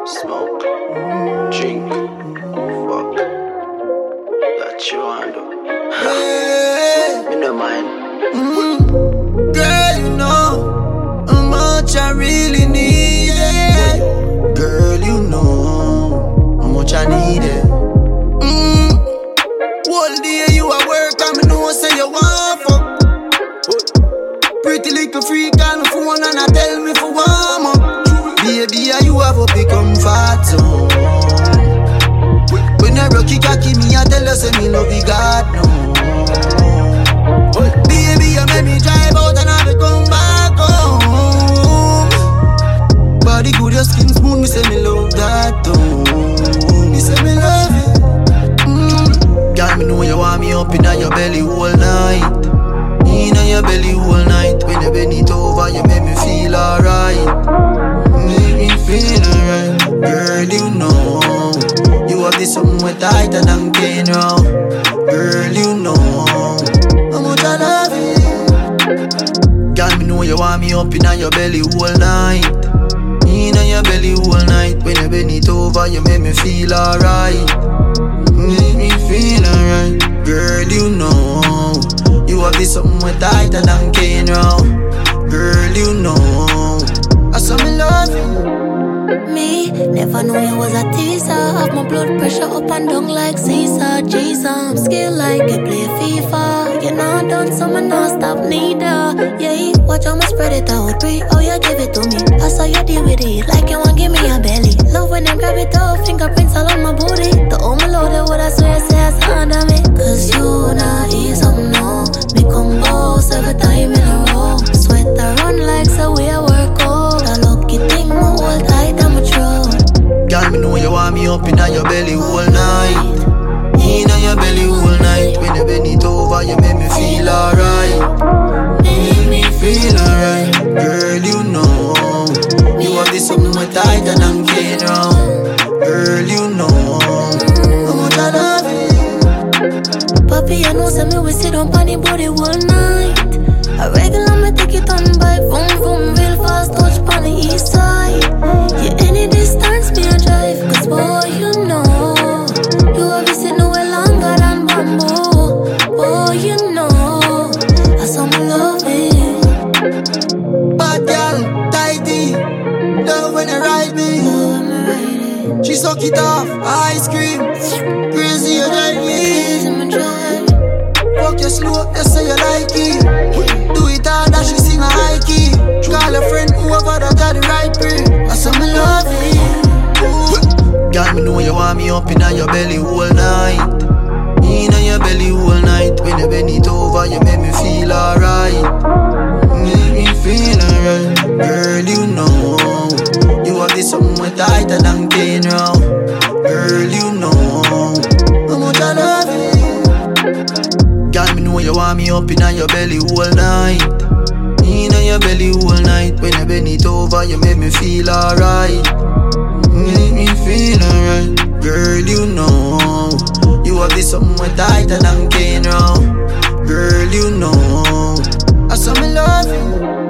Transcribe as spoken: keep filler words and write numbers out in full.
Smoke, drink, fuck. That you want to do. Hey. Me no mind. Mm. Girl, you know how much I really need it. Girl, you know how much I need it. Mm. All day you at work and me know say you want fuck. Pretty little freak on the phone and I tell me for warm up. Baby, you have a big comfort zone. When I rock it, cocky me, I tell you say me love you God no. Baby, you make me drive out and I will come back home. Body good, your skin smooth, me say me love that too. Me say me love it. Mm. Girl, me know you want me up in your belly all night. In your belly all night. When you bend it over, you make me feel alright. Make me feel alright. Girl, you know you have this something way tighter than cane round. Girl, you know how much I love it. Girl, me know you want me up in your belly all night. In your belly all night. When you bend it over, you make me feel alright. Make me feel alright. Girl, you know you have this something way tighter than cane round. Girl, you know I saw me love you. Me, never knew you was a teaser. Have my blood pressure up and down like Caesar. Jesus, I'm skilled like you play FIFA. You're not done, so I'm not stop neither. Yeah, watch how I spread it out. Pray, oh you give it to me. I saw you deal with it like you want give me a belly. Love when them grab it up, fingerprints all on my booty. The home loaded what I swear says under me. Cause you not ease up no. Me come boss every time in a row. Sweat I run like so we a work out. A lucky thing my whole tight and my throat. Girl, me know you want me up in your belly all night. In your belly all night. When you bend it over, you make me feel alright. Make me feel alright. Girl, you know you have this something way tighter than cane round. Girl, you know how much I love it. Papi, I know say me we sit on panny body all night. A regular me take it on bike, boom boom real fast, touch pan the east side. Yeah, any distance me a drive, cause boy you know you have seen no way longer than bamboo. Boy you know I saw me love it. Bad girl, tighty, love when you ride me. Love when me ride it. She suck it off, ice cream, crazy you drive me. Crazy me drive. Walk you slow, you say you like it. Do it hard that she sing a high key. Call a friend whoever that got the right pre. I saw me love it. Girl, me know you want me up in your belly all night. In your belly all night. When you bend it over, you make me feel alright. Make me feel alright. Girl, you know you have this something way tighter than cane round. Girl, you know how much I love it. Girl, me know you want me up in your belly all night. In your belly all night. When you bend it over, you make me feel alright. Make me feel alright. Girl, you know you have this something way tighter than cane round. Girl, you know I saw me love you.